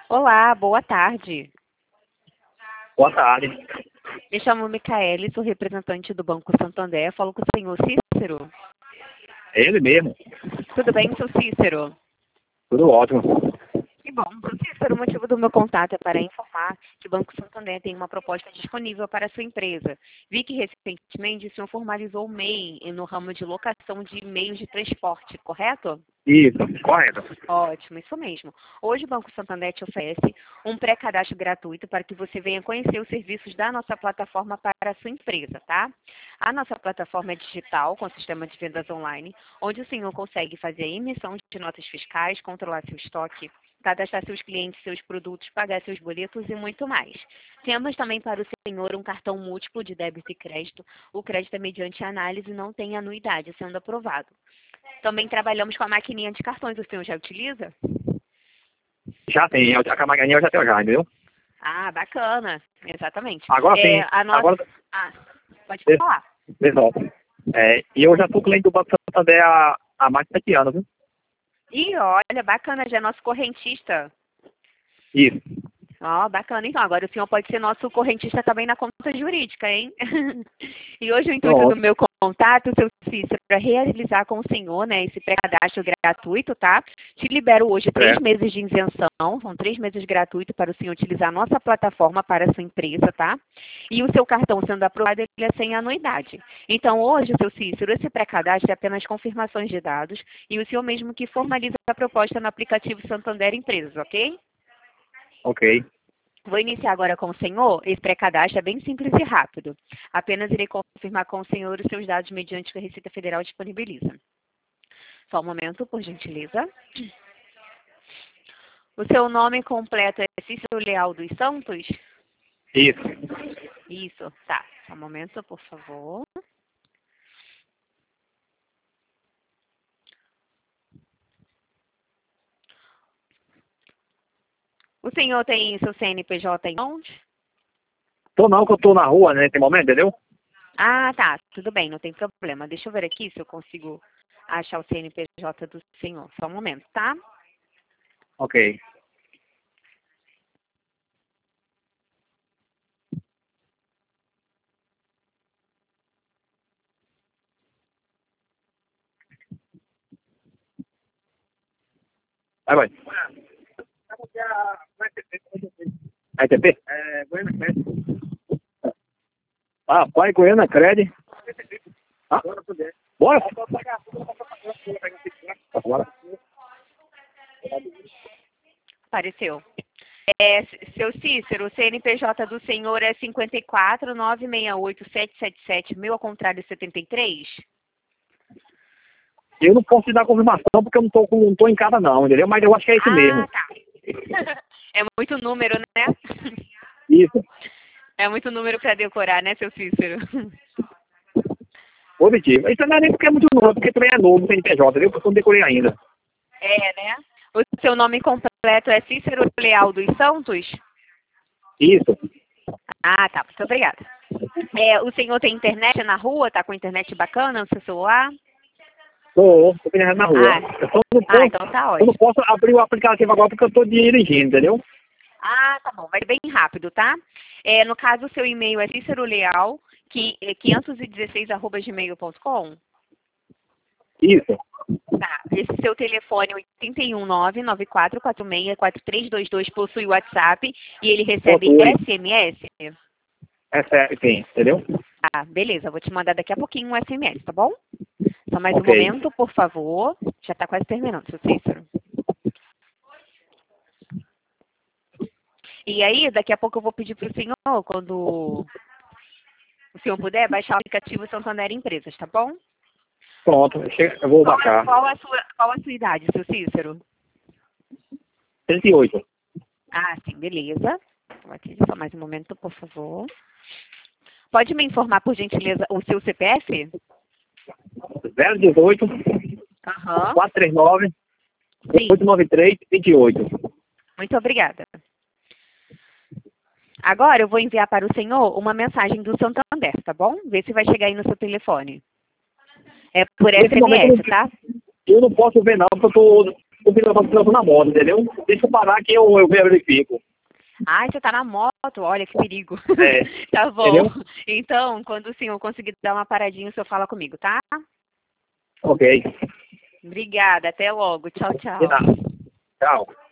Olá, boa tarde. Boa tarde. Me chamo Micaele, sou representante do Banco Santander. Falo com o senhor Cícero. Ele mesmo. Tudo bem, seu Cícero? Tudo ótimo. Que bom. Seu Cícero, o motivo do meu contato é para informar que o Banco Santander tem uma proposta disponível para a sua empresa. Vi que recentemente o senhor formalizou o MEI no ramo de locação de meios de transporte, correto? Isso, correto. Ótimo, isso mesmo. Hoje o Banco Santander te oferece um pré-cadastro gratuito para que você venha conhecer os serviços da nossa plataforma para a sua empresa, tá? A nossa plataforma é digital, com sistema de vendas online, onde o senhor consegue fazer a emissão de notas fiscais, controlar seu estoque, cadastrar seus clientes, seus produtos, pagar seus boletos e muito mais. Temos também para o senhor um cartão múltiplo de débito e crédito. O crédito é mediante análise e não tem anuidade, sendo aprovado. Também trabalhamos com a maquininha de cartões. O senhor já utiliza? Já tem, a Camaganinha eu já tenho já, entendeu? Ah, bacana. Exatamente. Agora sim, A nossa... agora, Ah, pode vê falar. só. E eu já sou cliente do Banco Santander há mais de 7 anos, viu? Ih, olha, bacana, já é nosso correntista. Isso. Ó, bacana. Então, agora o senhor pode ser nosso correntista também na conta jurídica, hein? E hoje o intuito do Pronto. meu contato, seu Cícero, para realizar com o senhor, né, esse pré-cadastro gratuito, tá? Te libero hoje 3 Certo. meses de isenção, são 3 meses gratuitos para o senhor utilizar a nossa plataforma para a sua empresa, tá? E o seu cartão sendo aprovado, ele é sem anuidade. Então, hoje, seu Cícero, esse pré-cadastro é apenas confirmações de dados e o senhor mesmo que formaliza a proposta no aplicativo Santander Empresas, ok? Ok. Vou iniciar agora com o senhor. Esse pré-cadastro é bem simples e rápido. Apenas irei confirmar com o senhor os seus dados mediante o que a Receita Federal disponibiliza. Só um momento, por gentileza. O seu nome completo é Cícero Leal dos Santos? Isso. Isso, tá. Só um momento, por favor. O senhor tem seu CNPJ em mãos? Tô não, que eu tô na rua nesse momento, entendeu? Ah, tá. Tudo bem, não tem problema. Deixa eu ver aqui se eu consigo achar o CNPJ do senhor. Só um momento, tá? Ok. Vai. A ETP? Ah, pai Goiânia Cred. Ah, bora? Bora. Apareceu. Seu Cícero, o CNPJ do senhor é 54 968 777, meu ao contrário 73? Eu não posso te dar confirmação porque eu não tô em casa não, entendeu? Mas eu acho que é esse Ah, mesmo. tá. É muito número, né? Isso. É muito número para decorar, né, seu Cícero? Positivo. Isso não é nem porque é muito novo, porque também é novo o CNPJ, viu? Porque eu não decorei ainda. É, né? O seu nome completo é Cícero Leal dos Santos? Isso. Ah, tá. Muito obrigada. O senhor tem internet na rua? Tá com internet bacana no seu celular? Tô pensando na rua. Ah, então tá Eu não ótimo. posso abrir o aplicativo agora porque eu tô dirigindo, entendeu? Ah, tá bom. Vai ser bem rápido, tá? No caso, o seu e-mail é cíceroleal, 516@gmail.com. Isso. Tá. Esse seu telefone é 81994464322 possui WhatsApp e ele recebe Possui. SMS? É certo, sim, entendeu? Ah, beleza. Vou te mandar daqui a pouquinho um SMS, tá bom? Só mais um Ok. momento, por favor. Já tá quase terminando, seu Cícero. E aí, daqui a pouco eu vou pedir pro senhor, quando o senhor puder, baixar o aplicativo Santander Empresas, tá bom? Pronto, eu vou baixar. Qual a sua idade, seu Cícero? 38. Ah, sim, beleza. Vou aqui, só mais um momento, por favor. Pode me informar, por gentileza, o seu CPF? 018 Aham. 439 Sim, 893 28. muito obrigada. Agora eu vou enviar para o senhor uma mensagem do Santander, tá bom? Vê se vai chegar aí no seu telefone. É por Nesse momento SMS, tá? eu não posso ver não, porque porque eu tô na moto, entendeu? Deixa eu parar que eu verifico. Ai, você tá na moto, olha que perigo. É, Tá bom. entendeu? Então, quando o senhor conseguir dar uma paradinha, o senhor fala comigo, tá? Ok. Obrigada, até logo. Tchau, De tchau. nada. Tchau.